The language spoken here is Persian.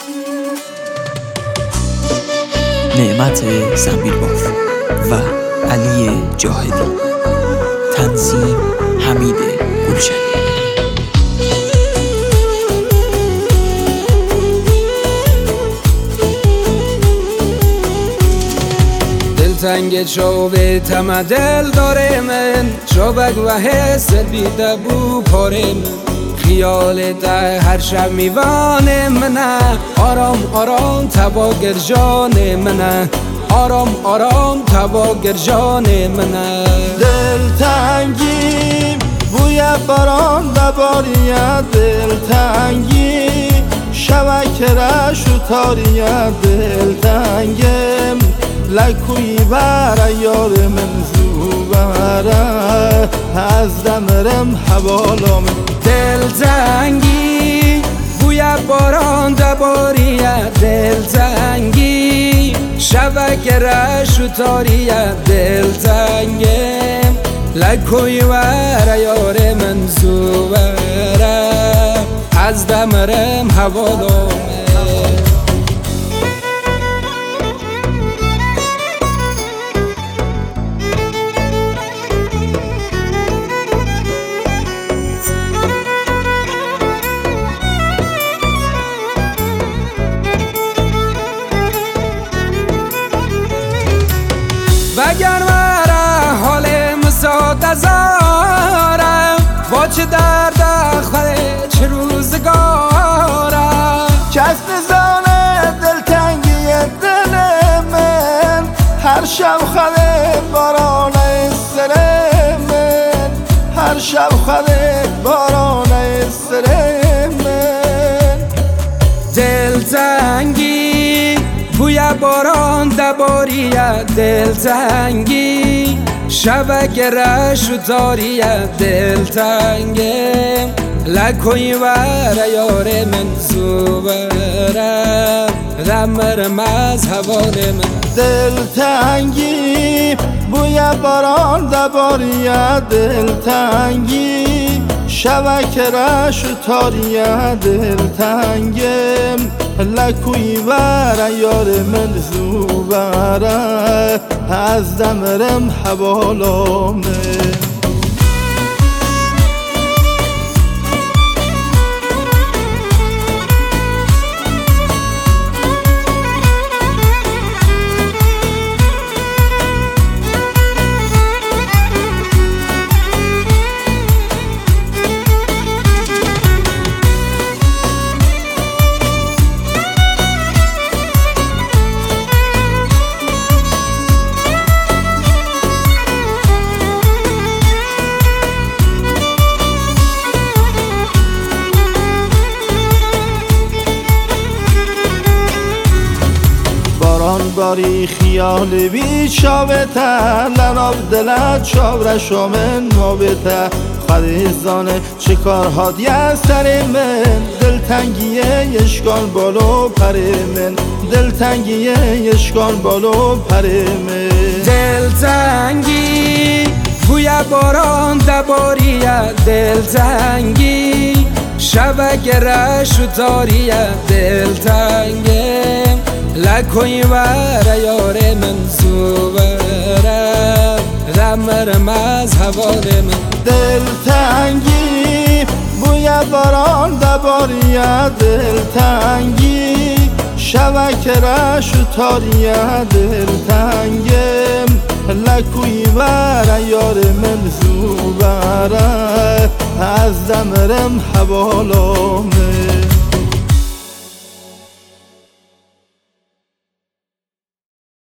نعمت زنبیلباف و علی جاهدی. تنظیم حمید گلشنی. دلتنگ چوبه تم دل داره من، چوبک و حس بیده بو پاره من. خیال ده هر شب میوانه منه، آرام آرام تبا گرجان منه، آرام آرام تبا گرجان منه. دلتنگی بوی باران دباریه، دلتنگی شبک رش و تاریه، دلتنگم لکوی بره یار من زوبره، از دمرم حوالام. دلتنگی بوی باران دباریه، دلتنگی شبک رش و تاریه، دلتنگم لکوی بره یار من زوبره، از دمرم حوالام. وگر مرا حال مساعد زارم، با چه درد خواهد چه روزگارم. کس نزانه دلتنگی دل من، هر شب خواهد باران سر من، هر شب خواهد باران سر من. دلتنگی بوی باران دباریه، دلتنگی شبک رش و تاریه، دلتنگم لکوی بره یار من زوبره، دمرم از حوال من. دلتنگی بوی باران دباریه، دلتنگی شبک رش و تاریه، دلتنگم لکوی بره یار من زوبره، از دمرم حوالامه. باری خیال بی چاوته، لناب دلت چاوره شامن نابته. خریزانه چه کار هادی از سر من، دلتنگیه یشگان بالو پر من، دلتنگیه یشگان بالو پر من. دلتنگی بوی باران دباریه، دلتنگی شبک رش و تاریه، دلتنگم لکوی بره یار من زوبره، دمرم از حوال من. دلتنگی بوی باران دباریه، دلتنگی شبک رش و تاریه، دلتنگم لکوی بره یار من زوبره، از دمرم حوالامه.